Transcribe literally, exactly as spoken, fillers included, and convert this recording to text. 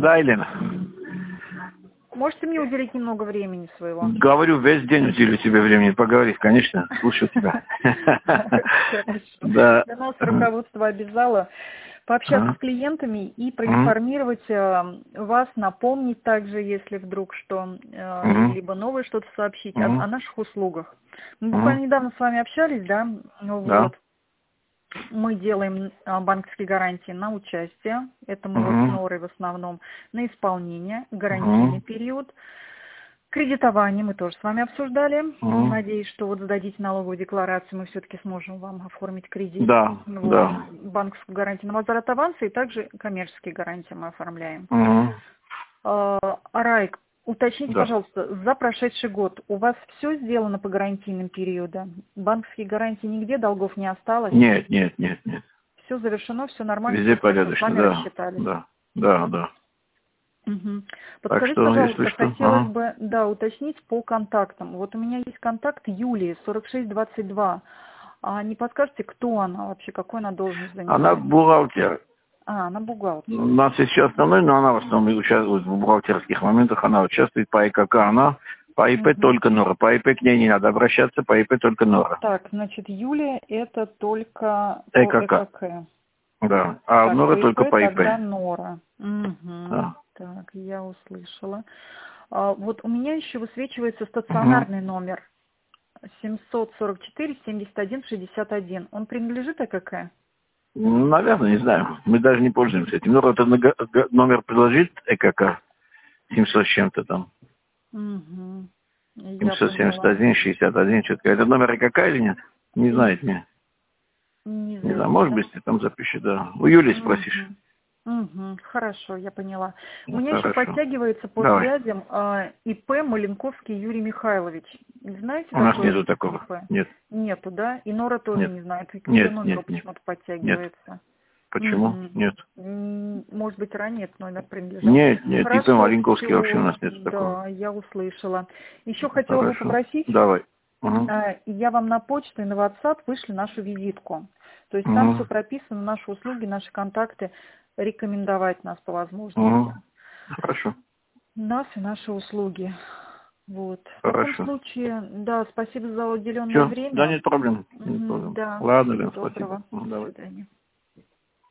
Да, Елена? Можете мне уделить немного времени своего? Говорю, весь день уделю тебе времени поговорить, конечно, слушаю тебя. Да. Для нас руководство обязало пообщаться с клиентами и проинформировать вас, напомнить также, если вдруг что, либо новое что-то сообщить о, о наших услугах. Мы буквально недавно с вами общались, да? Вот. Да. Мы делаем банковские гарантии на участие, это мы вот с Норой в основном, на исполнение, гарантийный период. Кредитование мы тоже с вами обсуждали. Угу. Надеюсь, что вот сдадите налоговую декларацию, мы все-таки сможем вам оформить кредит. Да, вот. да. Банковскую гарантию на возврат аванса и также коммерческие гарантии мы оформляем. Угу. А, Райк, уточните, Да. пожалуйста, за прошедший год у вас все сделано по гарантийным периодам? Банковские гарантии нигде, долгов не осталось? Нет, нет, нет, нет. Все завершено, все нормально? Везде все хорошо, порядочно, с вами да. рассчитались? Да, да, да. Угу. Подскажите, что, пожалуйста, если что, хотелось ага. бы, да, уточнить по контактам. Вот у меня есть контакт Юлии, сорок шесть двадцать два. А не подскажете, кто она вообще, какой она должность занимает? Она бухгалтер. А, она бухгалтер. У нас есть еще основной, но она в основном участвует в бухгалтерских моментах. Она участвует по ИКК. Она по ИП угу. только Нора. По ИП к ней не надо обращаться, по ИП только Нора. Так, значит, Юлия это только ЭКК. по ЭКК. Да, а так, Нора по только ИП, по ИП. Тогда Нора. Угу. Да. Так, я услышала. А, вот у меня еще высвечивается стационарный угу. номер семьсот сорок четыре семьдесят один шестьдесят один. Он принадлежит ЭКК? Ну, наверное, не знаю. Мы даже не пользуемся этим. Нора это номер предложит ЭКК семьсот с чем-то там. Угу. семьсот семьдесят один шестьдесят один, что-то. Это номер ЭКК или нет? Не знаете мне. Не, не знаю, может быть, ты там запишешь, да. У Юли угу. спросишь. Угу. Хорошо, я поняла. Ну, У меня хорошо. еще подтягивается по Давай. связям э, ИП Маленковский Юрий Михайлович. Знаете, У нас какой нету такого. ИП? Нет. Нету, да? И Нора тоже нет. не знает. К нет, номеру нет, почему-то нет. подтягивается. Нет. Почему? Угу. Нет. Может быть, ранее этот номер принадлежал? Нет, нет, Хорошо, ИП Маленковский все. вообще у нас нет Да, такого. я услышала. Еще хотела Хорошо. бы попросить. Давай. Угу. Э, я вам на почту и на WhatsApp вышли нашу визитку. То есть угу. там все прописано, наши услуги, наши контакты, рекомендовать нас по возможности. Угу. Хорошо. Нас и наши услуги. Вот. Хорошо. В таком случае, да, спасибо за уделенное Всё. время. Да, нет проблем. Нет проблем. Да. Ладно, Всего Лен, доброго. спасибо. До Давай. свидания.